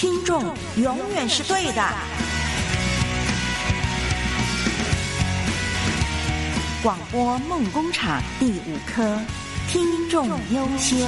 听众永远是对的。广播梦工厂第5课，听众优先。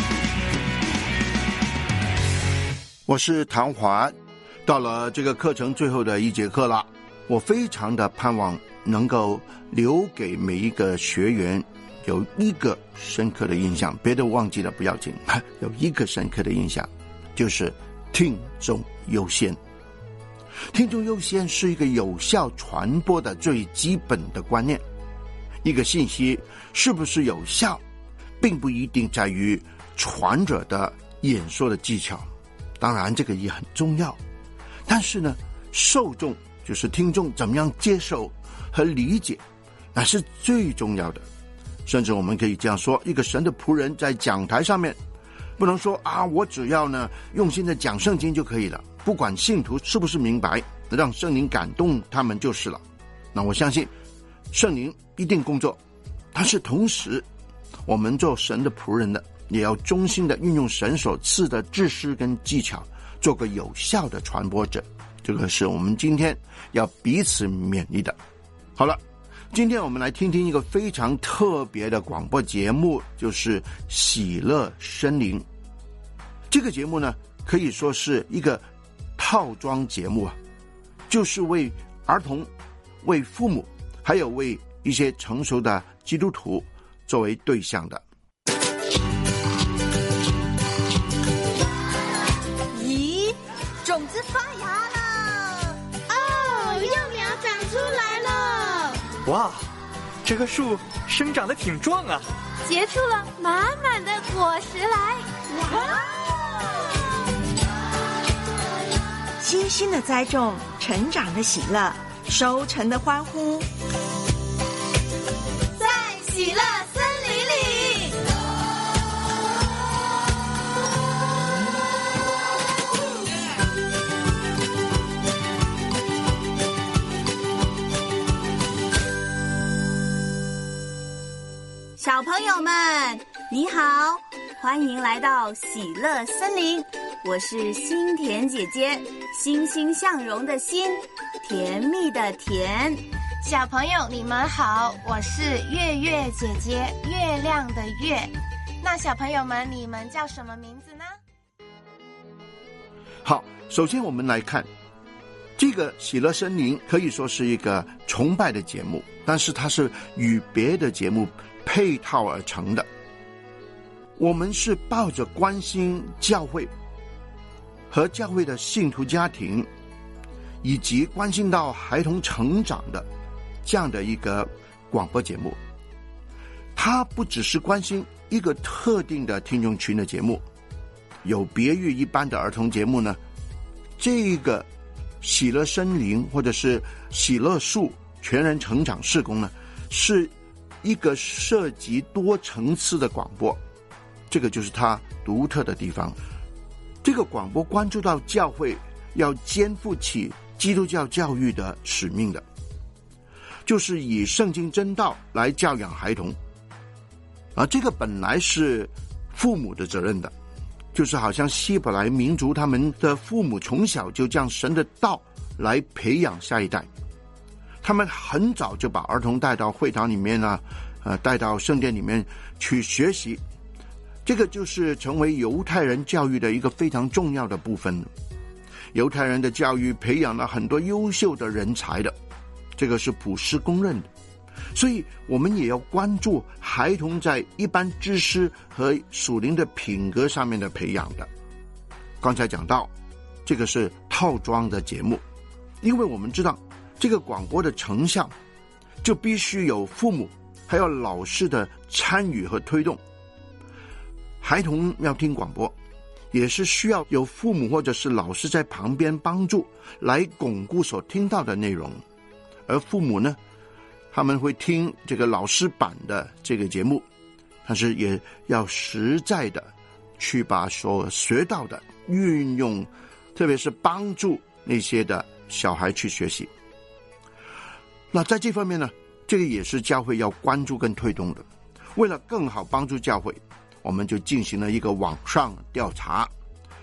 我是唐华，到了这个课程最后的一节课了，我非常的盼望能够留给每一个学员有一个深刻的印象，别的忘记了不要紧，有一个深刻的印象，就是听众优先。听众优先是一个有效传播的最基本的观念。一个信息是不是有效，并不一定在于传者的演说的技巧，当然这个也很重要，但是呢，受众就是听众怎么样接受和理解，那是最重要的。甚至我们可以这样说，一个神的仆人在讲台上面，不能说我只要呢用心的讲圣经就可以了，不管信徒是不是明白，让圣灵感动他们就是了。那我相信圣灵一定工作，但是同时我们做神的仆人的也要忠心的运用神所赐的知识跟技巧，做个有效的传播者。这个是我们今天要彼此勉励的。好了，今天我们来听听一个非常特别的广播节目，就是喜乐森林。这个节目呢，可以说是一个套装节目就是为儿童、为父母，还有为一些成熟的基督徒作为对象的。 咦，种子发芽了！ 哦，幼苗长出来了！ 哇，这棵树生长得挺壮啊， 结出了满满的果实来！哇！ 悉心的栽种，成长的喜乐，收成的欢呼， 在喜乐森林里。小朋友们，你好，欢迎来到喜乐森林。我是心甜姐姐，欣欣向荣的欣，甜蜜的甜。 小朋友你们好，我是月月姐姐，月亮的月。那小朋友们，你们叫什么名字呢？ 好，首先我们来看这个喜乐森林，可以说是一个崇拜的节目，但是它是与别的节目配套而成的。我们是抱着关心教会和教会的信徒家庭，以及关心到孩童成长的这样的一个广播节目。它不只是关心一个特定的听众群的节目，有别于一般的儿童节目呢，这个喜乐森林或者是喜乐树全人成长事工呢，是一个涉及多层次的广播，这个就是它独特的地方。这个广播关注到教会要肩负起基督教教育的使命的，就是以圣经真道来教养孩童，这个本来是父母的责任的，就是好像希伯来民族他们的父母从小就将神的道来培养下一代，他们很早就把儿童带到会堂里面带到圣殿里面去学习，这个就是成为犹太人教育的一个非常重要的部分。犹太人的教育培养了很多优秀的人才的，这个是普世公认的。所以我们也要关注孩童在一般知识和属灵的品格上面的培养的。刚才讲到这个是套装的节目，因为我们知道这个广播的成效就必须有父母还有老师的参与和推动。孩童要听广播也是需要有父母或者是老师在旁边帮助，来巩固所听到的内容。而父母呢，他们会听这个老师版的这个节目，但是也要实在的去把所学到的运用，特别是帮助那些的小孩去学习。那在这方面呢，这个也是教会要关注跟推动的。为了更好帮助教会，我们就进行了一个网上调查，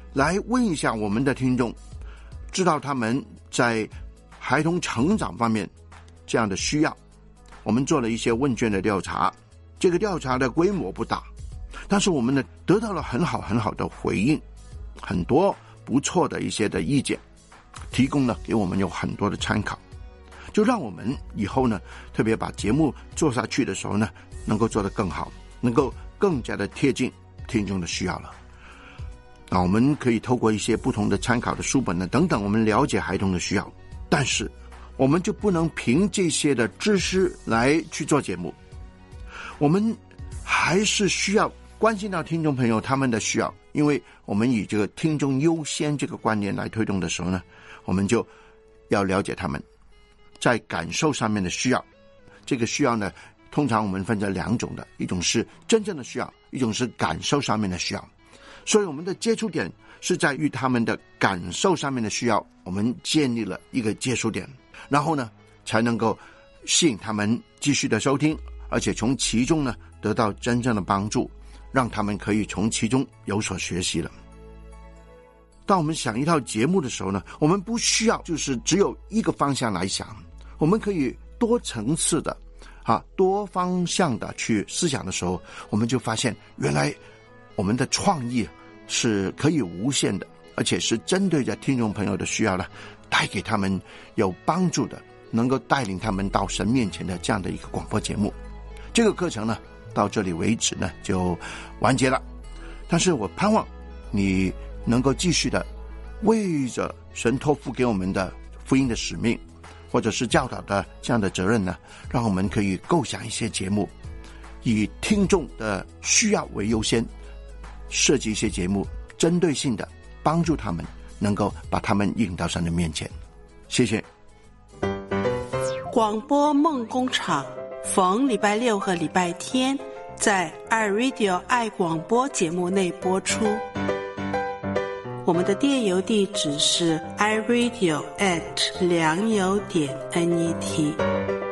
来问一下我们的听众，知道他们在孩童成长方面这样的需要。我们做了一些问卷的调查，这个调查的规模不大，但是我们呢得到了很好的回应，很多不错的一些的意见，提供了给我们有很多的参考，就让我们以后呢特别把节目做下去的时候呢能够做得更好，能够更加的贴近听众的需要了。那我们可以透过一些不同的参考的书本呢等等，我们了解孩童的需要，但是我们就不能凭这些的知识来去做节目，我们还是需要关心到听众朋友他们的需要，因为我们以这个听众优先这个观念来推动的时候呢，我们就要了解他们在感受上面的需要。这个需要呢通常我们分成两种的，一种是真正的需要，一种是感受上面的需要。所以我们的接触点是在于他们的感受上面的需要，我们建立了一个接触点，然后呢才能够吸引他们继续的收听，而且从其中呢得到真正的帮助，让他们可以从其中有所学习了。当我们想一套节目的时候呢，我们不需要就是只有一个方向来想，我们可以多层次的多方向的去思想的时候，我们就发现原来我们的创意是可以无限的，而且是针对着听众朋友的需要呢，带给他们有帮助的，能够带领他们到神面前的这样的一个广播节目。这个课程呢到这里为止呢就完结了，但是我盼望你能够继续的为着神托付给我们的福音的使命或者是教导的这样的责任呢，让我们可以构想一些节目，以听众的需要为优先，设计一些节目，针对性的帮助他们，能够把他们引到神的面前。谢谢。 广播梦工厂逢礼拜六和礼拜天在iRadio 爱广播节目内播出。我们的电邮地址是iRadio@良友.net。